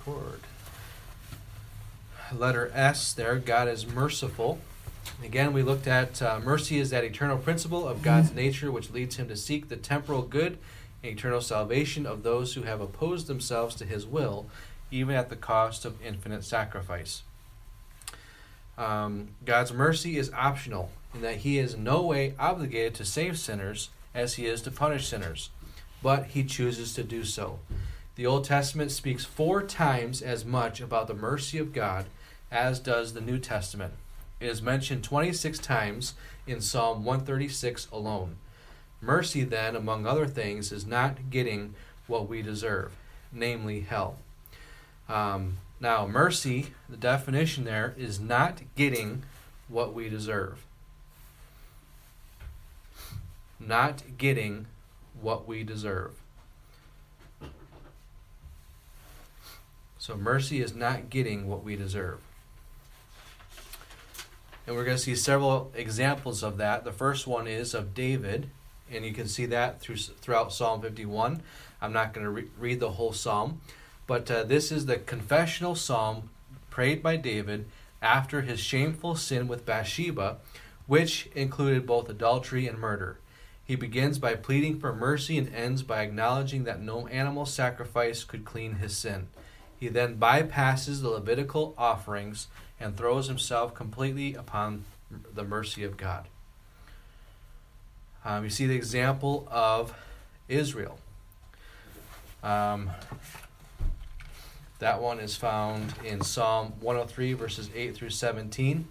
record. Letter S there, God is merciful. Again, we looked at mercy is that eternal principle of God's nature which leads him to seek the temporal good and eternal salvation of those who have opposed themselves to his will, even at the cost of infinite sacrifice. God's mercy is optional in that he is in no way obligated to save sinners as he is to punish sinners, but he chooses to do so. The Old Testament speaks 4 times as much about the mercy of God as does the New Testament. It is mentioned 26 times in Psalm 136 alone. Mercy, then, among other things, is not getting what we deserve, namely hell. Now, mercy, the definition there, is not getting what we deserve. Not getting what we deserve. So mercy is not getting what we deserve. And we're going to see several examples of that. The first one is of David, and you can see that throughout Psalm 51. I'm not going to read the whole psalm, but this is the confessional psalm prayed by David after his shameful sin with Bathsheba, which included both adultery and murder. He begins by pleading for mercy and ends by acknowledging that no animal sacrifice could clean his sin. He then bypasses the Levitical offerings and throws himself completely upon the mercy of God. You see the example of Israel. That one is found in Psalm 103, verses 8 through 17.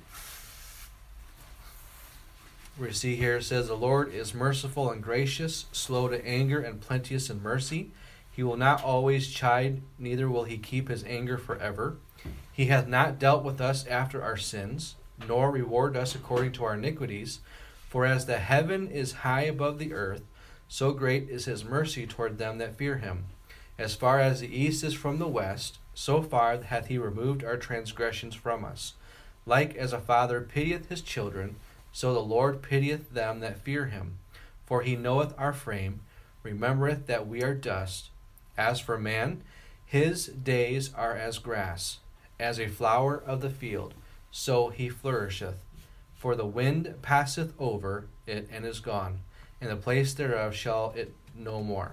We see here it says, "The Lord is merciful and gracious, slow to anger and plenteous in mercy. He will not always chide, neither will he keep his anger forever. He hath not dealt with us after our sins, nor rewarded us according to our iniquities. For as the heaven is high above the earth, so great is his mercy toward them that fear him. As far as the east is from the west, so far hath he removed our transgressions from us. Like as a father pitieth his children, so the Lord pitieth them that fear him. For he knoweth our frame, remembereth that we are dust. As for man, his days are as grass, as a flower of the field, so he flourisheth. For the wind passeth over it and is gone, and the place thereof shall it no more.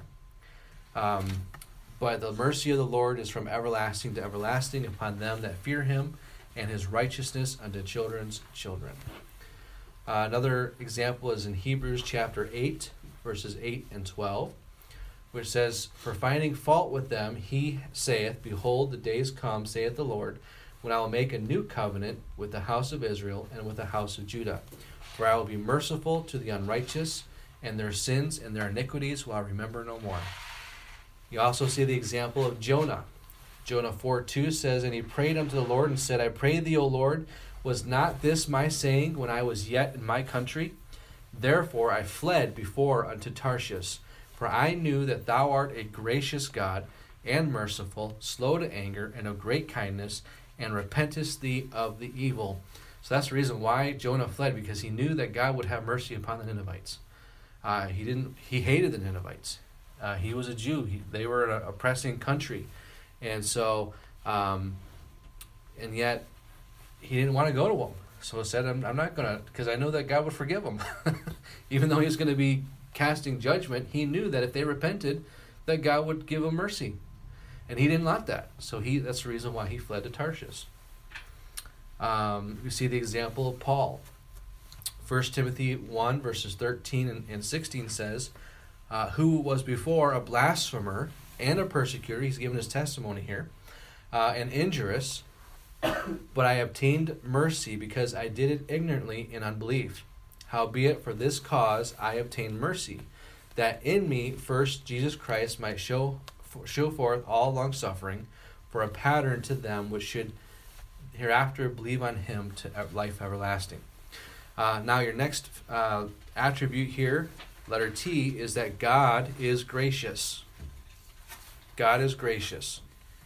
But the mercy of the Lord is from everlasting to everlasting upon them that fear him, and his righteousness unto children's children." Another example is in Hebrews chapter 8, verses 8 and 12, which says, "For finding fault with them, he saith, Behold, the days come, saith the Lord, when I will make a new covenant with the house of Israel and with the house of Judah. For I will be merciful to the unrighteous, and their sins and their iniquities will I remember no more." You also see the example of Jonah. Jonah 4:2 says, "And he prayed unto the Lord and said, I pray thee, O Lord, was not this my saying when I was yet in my country? Therefore I fled before unto Tarshish, for I knew that thou art a gracious God and merciful, slow to anger, and of great kindness, and repentest thee of the evil." So that's the reason why Jonah fled, because he knew that God would have mercy upon the Ninevites. He hated the Ninevites. He was a Jew. They were an oppressing country. And so, and yet, he didn't want to go to them. So he said, I'm not going to, because I know that God would forgive them. Even though he was going to be casting judgment, he knew that if they repented, that God would give them mercy. And he didn't like that. So that's the reason why he fled to Tarshish. We see the example of Paul. 1 Timothy 1, verses 13 and 16 says, "Who was before a blasphemer and a persecutor," he's given his testimony here, "and injurious, but I obtained mercy because I did it ignorantly in unbelief. Howbeit for this cause I obtained mercy, that in me first Jesus Christ might show forth all longsuffering, for a pattern to them which should hereafter believe on him to life everlasting." Now your next attribute here, letter T, is that God is gracious. God is gracious.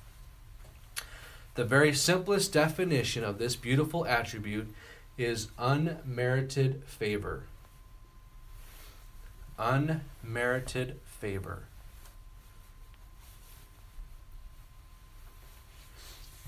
The very simplest definition of this beautiful attribute is unmerited favor. Unmerited favor.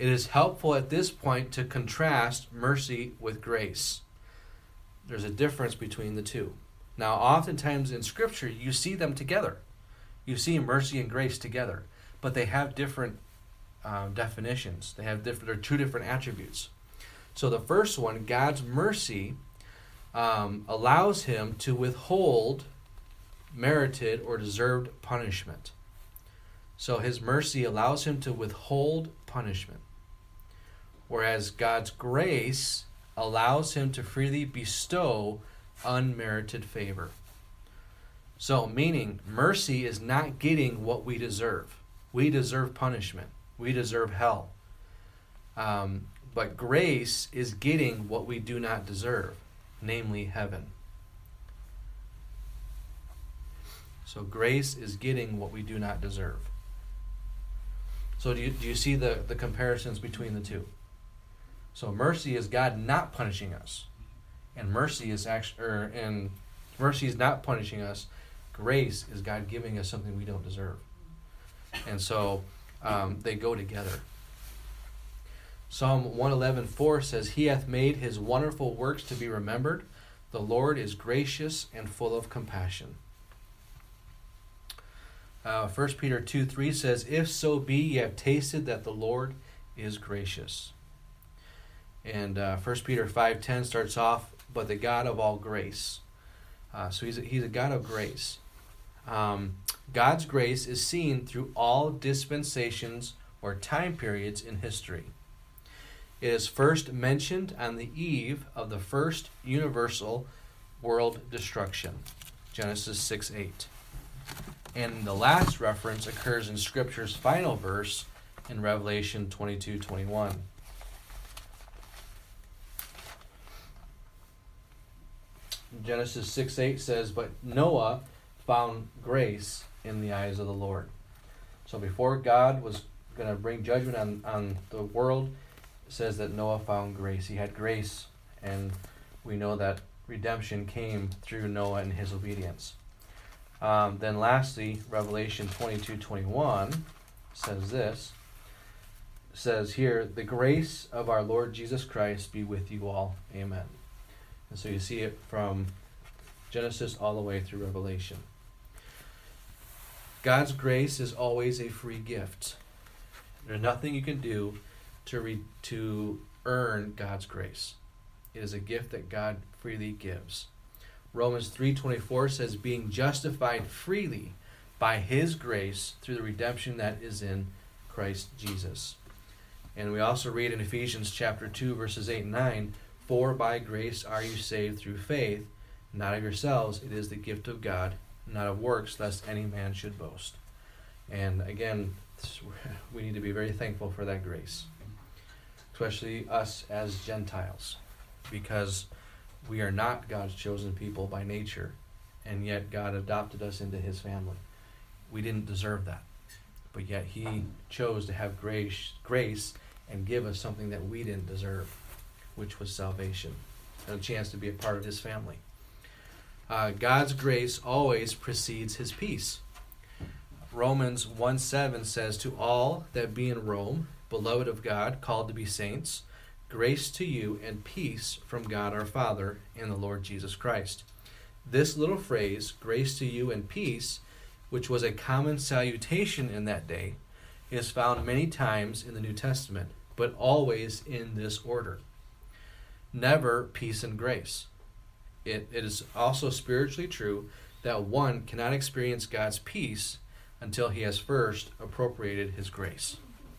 It is helpful at this point to contrast mercy with grace. There's a difference between the two. Now, oftentimes in Scripture, you see them together. You see mercy and grace together, but they have different definitions. They're two different attributes. So the first one, God's mercy, allows him to withhold merited or deserved punishment. So his mercy allows him to withhold punishment. Whereas God's grace allows him to freely bestow unmerited favor. So, meaning, mercy is not getting what we deserve. We deserve punishment. We deserve hell. But grace is getting what we do not deserve, namely heaven. So grace is getting what we do not deserve. So do you see the comparisons between the two? So mercy is God not punishing us, and mercy is mercy is not punishing us. Grace is God giving us something we don't deserve, and so they go together. Psalm 111:4 says, "He hath made his wonderful works to be remembered. The Lord is gracious and full of compassion." 1 Peter 2:3 says, "If so be ye have tasted that the Lord is gracious." And 1 Peter 5:10 starts off, "But the God of all grace." So he's a God of grace. God's grace is seen through all dispensations or time periods in history. It is first mentioned on the eve of the first universal world destruction, Genesis 6:8. And the last reference occurs in Scripture's final verse in Revelation 22:21. Genesis 6:8 says, "But Noah found grace in the eyes of the Lord." So before God was going to bring judgment on the world, it says that Noah found grace. He had grace, and we know that redemption came through Noah and his obedience. Then lastly, Revelation 22:21 says this. It says here, "The grace of our Lord Jesus Christ be with you all. Amen." And so you see it from Genesis all the way through Revelation. God's grace is always a free gift. There's nothing you can do to earn God's grace. It is a gift that God freely gives. Romans 3:24 says, "Being justified freely by his grace through the redemption that is in Christ Jesus." And we also read in Ephesians chapter 2, verses 8 and 9, "For by grace are you saved through faith, not of yourselves, it is the gift of God, not of works, lest any man should boast." And again, we need to be very thankful for that grace, especially us as Gentiles, because we are not God's chosen people by nature, and yet God adopted us into his family. We didn't deserve that, but yet he chose to have grace and give us something that we didn't deserve, which was salvation, and a chance to be a part of his family. God's grace always precedes his peace. Romans 1:7 says, "To all that be in Rome, beloved of God, called to be saints, grace to you and peace from God our Father and the Lord Jesus Christ." This little phrase, "grace to you and peace," which was a common salutation in that day, is found many times in the New Testament, but always in this order. Never peace and grace. It is also spiritually true that one cannot experience God's peace until he has first appropriated his grace.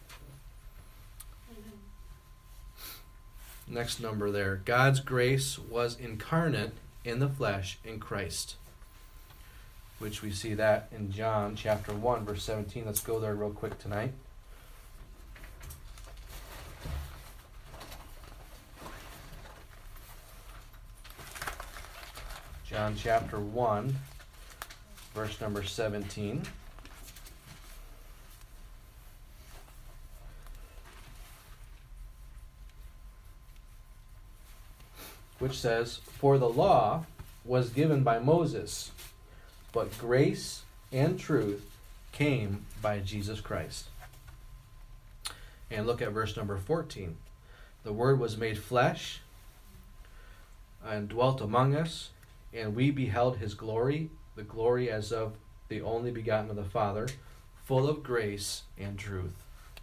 Next number there. God's grace was incarnate in the flesh in Christ, which we see that in John chapter 1, verse 17. Let's go there real quick tonight. John chapter 1, verse number 17. Which says, "For the law was given by Moses, but grace and truth came by Jesus Christ." And look at verse number 14. The Word was made flesh and dwelt among us, and we beheld his glory, the glory as of the only begotten of the Father, full of grace and truth.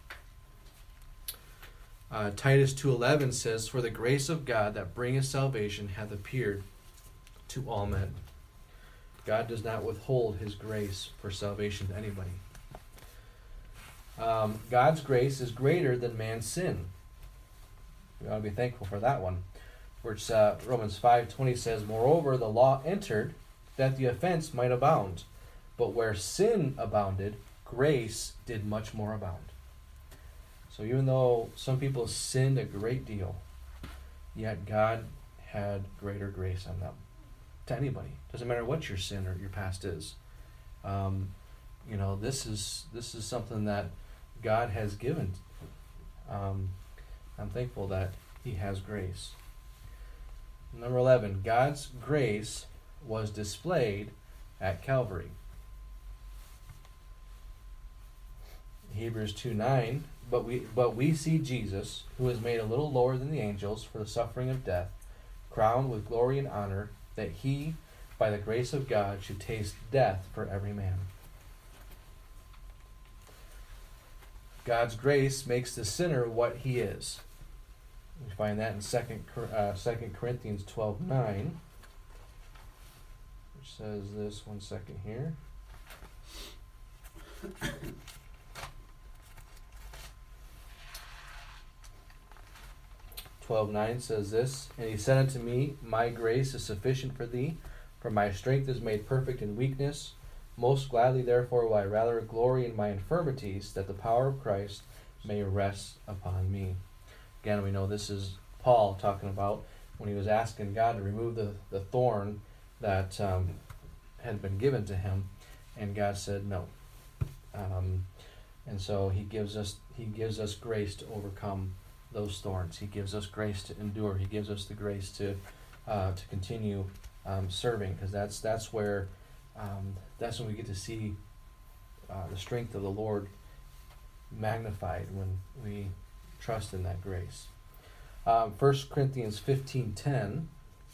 Titus 2:11 says, "For the grace of God that bringeth salvation hath appeared to all men." God does not withhold his grace for salvation to anybody. God's grace is greater than man's sin. We ought to be thankful for that one. Which Romans 5:20 says, "Moreover, the law entered that the offense might abound. But where sin abounded, grace did much more abound." So even though some people sinned a great deal, yet God had greater grace on them. To anybody. Doesn't matter what your sin or your past is. This is something that God has given. I'm thankful that he has grace. Number 11, God's grace was displayed at Calvary. Hebrews 2:9, but we see Jesus, who is made a little lower than the angels for the suffering of death, crowned with glory and honor, that he, by the grace of God, should taste death for every man. God's grace makes the sinner what he is. We find that in 2 Corinthians 12:9, which says this, one second here. 12:9 says this, "And he said unto me, My grace is sufficient for thee, for my strength is made perfect in weakness. Most gladly therefore will I rather glory in my infirmities, that the power of Christ may rest upon me." Again, we know this is Paul talking about when he was asking God to remove the thorn that had been given to him, and God said no. And so he gives us grace to overcome those thorns. He gives us grace to endure. He gives us the grace to continue serving, because that's when we get to see the strength of the Lord magnified, when we trust in that grace. 1 Corinthians 15:10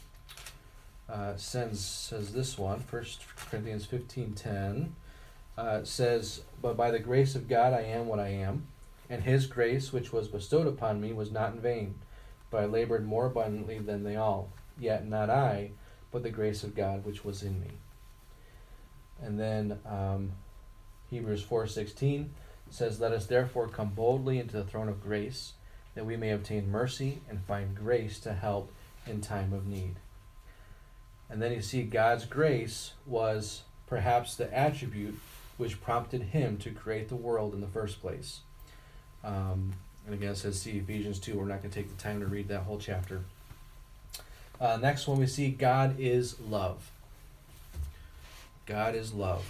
says this one. 1 Corinthians 15:10 says, "But by the grace of God I am what I am, and his grace which was bestowed upon me was not in vain, but I labored more abundantly than they all. Yet not I, but the grace of God which was in me." And then Hebrews 4:16 says, "Let us therefore come boldly into the throne of grace, that we may obtain mercy and find grace to help in time of need." And then you see God's grace was perhaps the attribute which prompted him to create the world in the first place. And again, it says, see Ephesians 2. We're not going to take the time to read that whole chapter. Next one we see, God is love. God is love.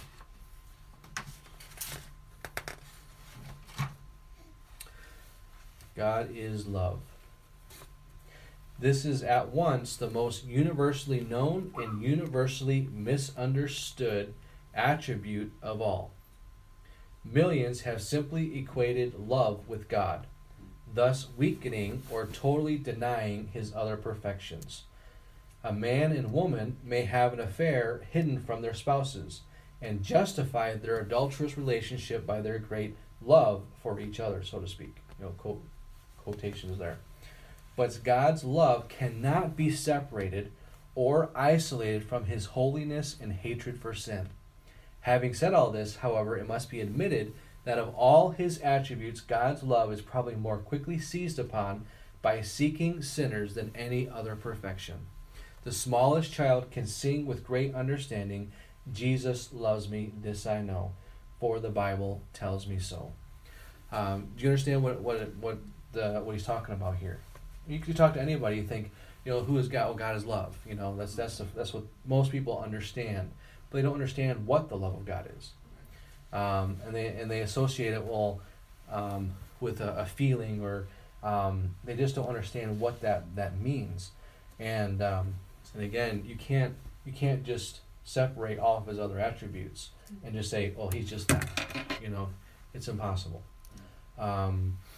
God is love. This is at once the most universally known and universally misunderstood attribute of all. Millions have simply equated love with God, thus weakening or totally denying his other perfections. A man and woman may have an affair hidden from their spouses and justify their adulterous relationship by their great love for each other, so to speak. Quotations there. But God's love cannot be separated or isolated from his holiness and hatred for sin. Having said all this, however, it must be admitted that of all his attributes, God's love is probably more quickly seized upon by seeking sinners than any other perfection. The smallest child can sing with great understanding, "Jesus loves me, this I know, for the Bible tells me so." Do you understand what he's talking about here? You can talk to anybody, you think, who is God? Well, God is love. That's what most people understand, but they don't understand what the love of God is, and they associate it with a feeling, or they just don't understand what that means. And again, you can't just separate all of his other attributes and just say, "Oh, he's just that." It's impossible.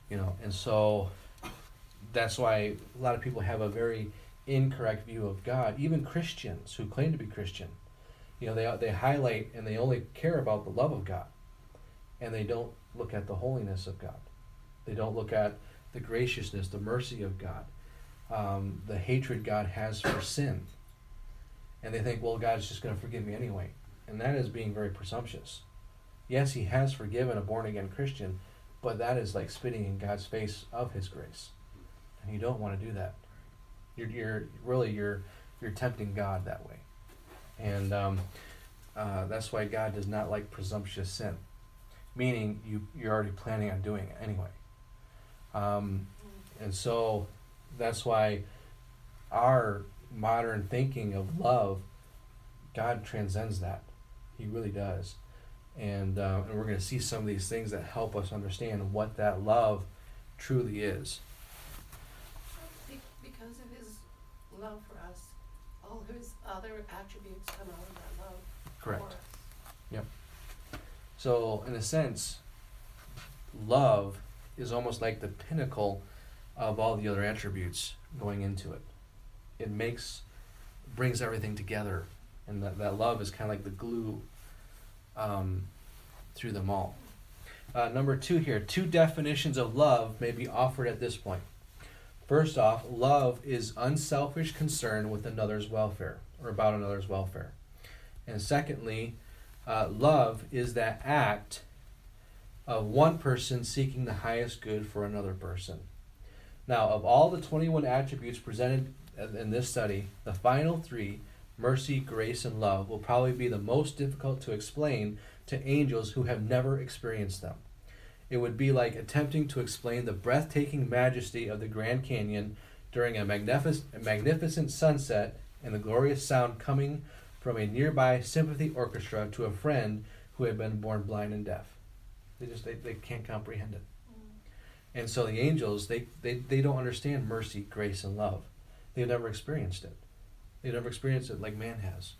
And so that's why a lot of people have a very incorrect view of God. Even Christians who claim to be Christian, they highlight and they only care about the love of God, and they don't look at the holiness of God. They don't look at the graciousness, the mercy of God, the hatred God has for sin. And they think, well, God's just going to forgive me anyway. And that is being very presumptuous. Yes, he has forgiven a born-again Christian, but that is like spitting in God's face of his grace. And you don't want to do that. You're tempting God that way. And that's why God does not like presumptuous sin. Meaning you're already planning on doing it anyway. And so that's why our modern thinking of love, God transcends that. He really does. And we're going to see some of these things that help us understand what that love truly is. Because of his love for us, all his other attributes come out of that love. Correct. For us. Yep. So, in a sense, love is almost like the pinnacle of all the other attributes going into it. It brings everything together, and that love is kind of like the glue through them all. Number 2 here, 2 definitions of love may be offered at this point. First off, love is unselfish concern with another's welfare, or about another's welfare. And secondly, love is that act of one person seeking the highest good for another person. Now, of all the 21 attributes presented in this study, the final 3, mercy, grace, and love, will probably be the most difficult to explain to angels who have never experienced them. It would be like attempting to explain the breathtaking majesty of the Grand Canyon during a magnificent sunset and the glorious sound coming from a nearby symphony orchestra to a friend who had been born blind and deaf. They can't comprehend it. And so the angels, they don't understand mercy, grace, and love. They've never experienced it. They've never experienced it like man has.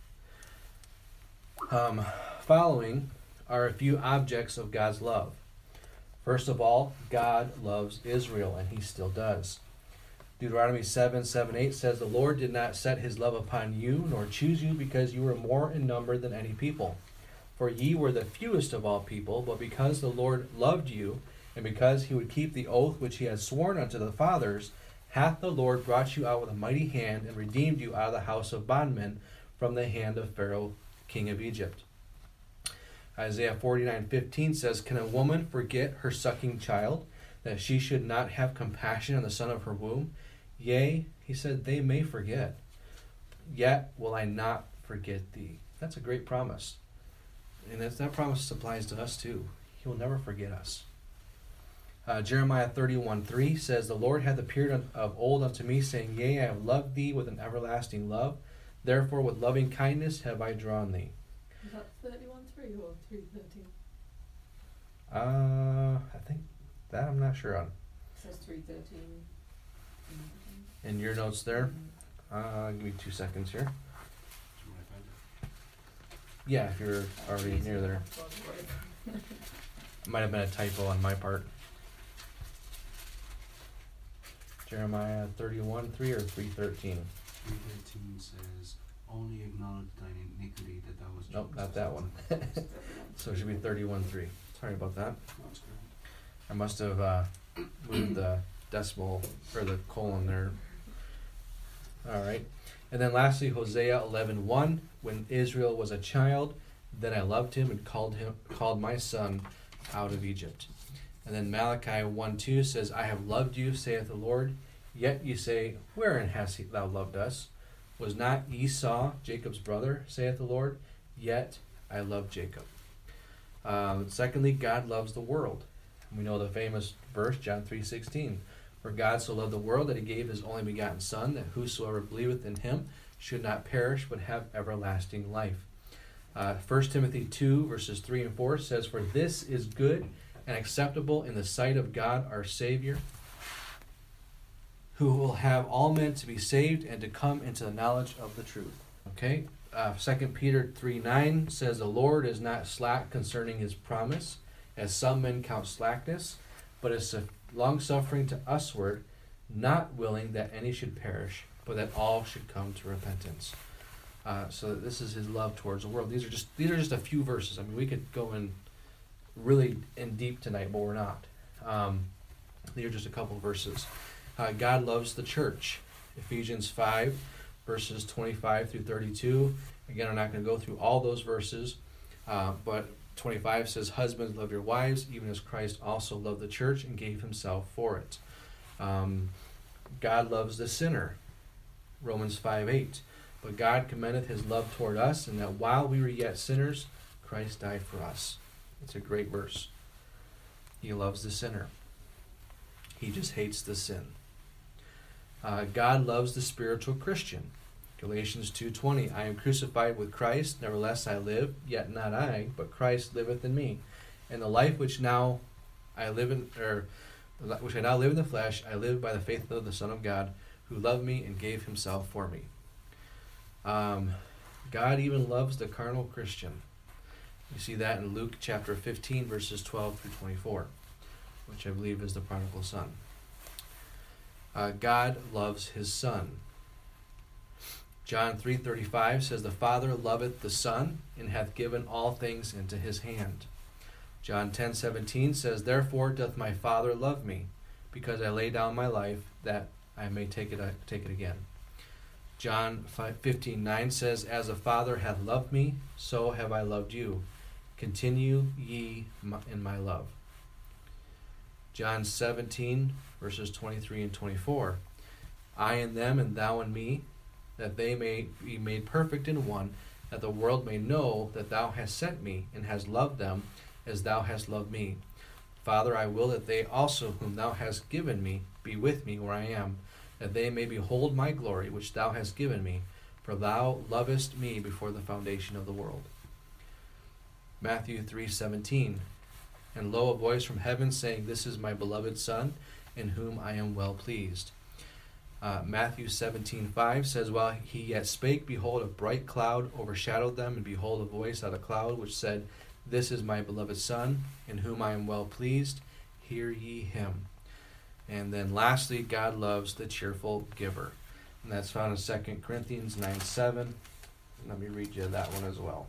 Following are a few objects of God's love. First of all, God loves Israel, and he still does. Deuteronomy 7:8 says, "The Lord did not set his love upon you, nor choose you, because you were more in number than any people. For ye were the fewest of all people, but because the Lord loved you, and because he would keep the oath which he had sworn unto the fathers, hath the Lord brought you out with a mighty hand, and redeemed you out of the house of bondmen from the hand of Pharaoh, king of Egypt." Isaiah 49:15 says, "Can a woman forget her sucking child, that she should not have compassion on the son of her womb? Yea," he said, "they may forget, yet will I not forget thee." That's a great promise. And that promise applies to us too. He will never forget us. Jeremiah 31:3 says, "The Lord hath appeared of old unto me, saying, Yea, I have loved thee with an everlasting love. Therefore with loving kindness have I drawn thee." Is that 31:3 or 3:13? I think that I'm not sure on. It says 3:13. In your notes there? Give me 2 seconds here. Yeah, if you're already near there. Might have been a typo on my part. Jeremiah 31:3 or 3:13? 3:13 says, "Only acknowledge thine iniquity that thou wast." Nope, not that one. So it should be 31:3. Sorry about that. That's good. I must have moved the decimal or the colon there. All right. And then lastly, Hosea 11:1, "When Israel was a child, then I loved him and called my son out of Egypt." And then Malachi 1:2 says, "I have loved you, saith the Lord. Yet ye say, Wherein hast thou loved us? Was not Esau Jacob's brother, saith the Lord? Yet I love Jacob." Secondly, God loves the world. We know the famous verse, John 3:16. "For God so loved the world that he gave his only begotten Son, that whosoever believeth in him should not perish, but have everlasting life." 1 Timothy 2:3-4 says, "For this is good and acceptable in the sight of God our Savior, who will have all men to be saved and to come into the knowledge of the truth." Okay. 2 Peter 3:9 says, "The Lord is not slack concerning his promise, as some men count slackness, but is long-suffering to usward, not willing that any should perish, but that all should come to repentance. So this is his love towards the world. These are just a few verses. I mean, we could go in really in deep tonight, but we're not. These are just a couple verses. God loves the church. Ephesians 5, verses 25 through 32. Again, I'm not going to go through all those verses, but 25 says, "Husbands, love your wives, even as Christ also loved the church and gave himself for it." God loves the sinner. Romans 5:8. "But God commendeth his love toward us, and that while we were yet sinners, Christ died for us." It's a great verse. He loves the sinner. He just hates the sin. God loves the spiritual Christian. Galatians 2:20, "I am crucified with Christ, nevertheless I live, yet not I, but Christ liveth in me. And the life which now I live in, which I now live in the flesh, I live by the faith of the Son of God, who loved me and gave himself for me." God even loves the carnal Christian. You see that in Luke chapter 15, verses 12 through 24, which I believe is the prodigal son. God loves his Son. John 3:35 says, "The Father loveth the Son, and hath given all things into his hand." John 10:17 says, "Therefore doth my Father love me, because I lay down my life, that I may take it again." John 15:9 says, "As the Father hath loved me, so have I loved you. Continue ye in my love." John 17, verses 23 and 24. "I in them, and thou in me, that they may be made perfect in one, that the world may know that thou hast sent me, and hast loved them as thou hast loved me. Father, I will that they also whom thou hast given me be with me where I am, that they may behold my glory which thou hast given me, for thou lovest me before the foundation of the world." Matthew 3:17, "And lo, a voice from heaven saying, This is my beloved Son, in whom I am well pleased." Matthew 17:5 says, "While he yet spake, behold, a bright cloud overshadowed them, and behold, a voice out of the cloud, which said, This is my beloved Son, in whom I am well pleased. Hear ye him." And then lastly, God loves the cheerful giver. And that's found in 2 Corinthians 9:7. Let me read you that one as well.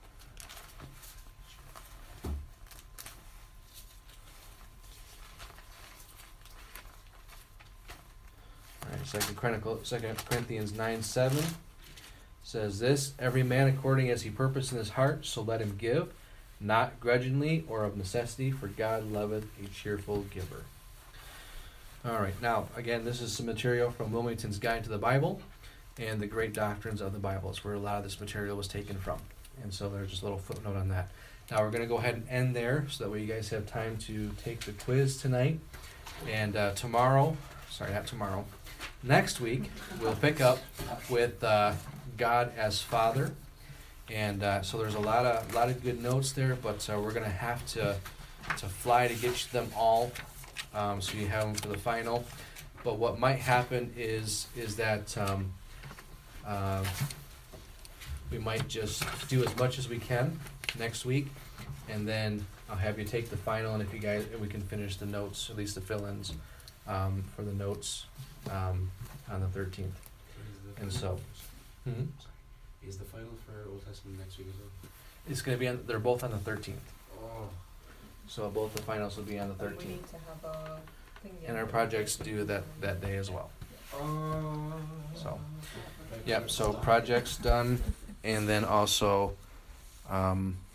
All right, 2 Corinthians 9:7 says this, "Every man according as he purposed in his heart, so let him give, not grudgingly or of necessity, for God loveth a cheerful giver." All right, now, again, this is some material from Wilmington's Guide to the Bible and the Great Doctrines of the Bible. It's where a lot of this material was taken from. And so there's just a little footnote on that. Now, we're going to go ahead and end there so that way you guys have time to take the quiz tonight. And next week, we'll pick up with God as Father. And so there's a lot of good notes there, but we're going to have to fly to get them all, so you have them for the final. But what might happen is that we might just do as much as we can next week, and then I'll have you take the final, and if we can finish the notes, at least the fill-ins for the notes on the 13th. And so, is the final for Old Testament next week as well? It's going to be they're both on the 13th. Oh. So both the finals will be on the 13th. We need to have a thing. And our projects due that day as well. So, yep, so projects done, and then also